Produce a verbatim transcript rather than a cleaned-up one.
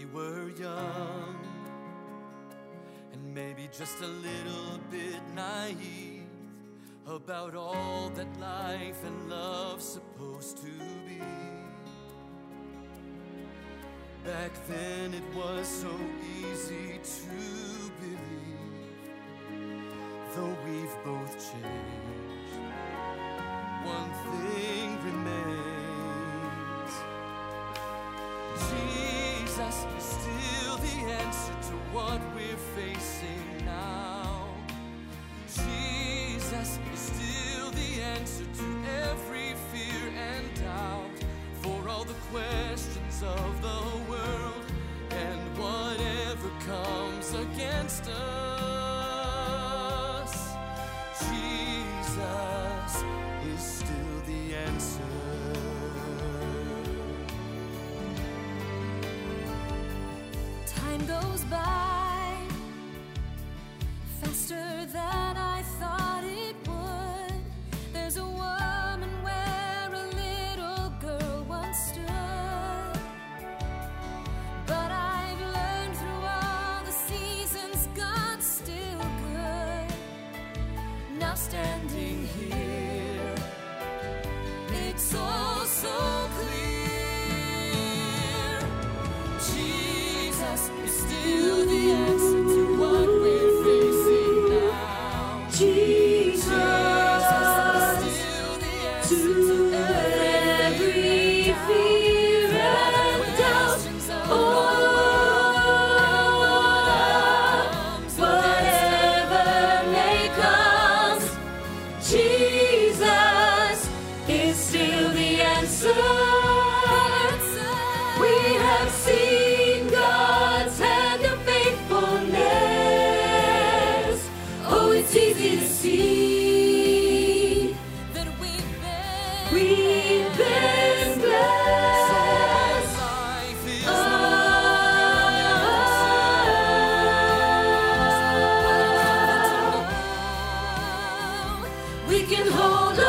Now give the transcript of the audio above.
were young and maybe just a little bit naive about all that life and love's supposed to be. Back then it was so easy to believe, though we've both changed, one thing remains. Jesus is still the answer to what we're facing now. Jesus is still the answer to every fear and doubt, for all the questions of the world and whatever comes against us. Jesus is still the answer. Time goes by faster than I thought it would. There's a woman where a little girl once stood. But I've learned through all the seasons, God's still good. Now standing here, it's all so clear. Jesus is still the answer to what we're facing now. Jesus is still the answer to every fear and doubt. Oh, whatever may come, Jesus is still the answer. We have seen God's hand of faithfulness. Oh, it's easy to see that we've been, we've been blessed. Life is Oh, we can hold on.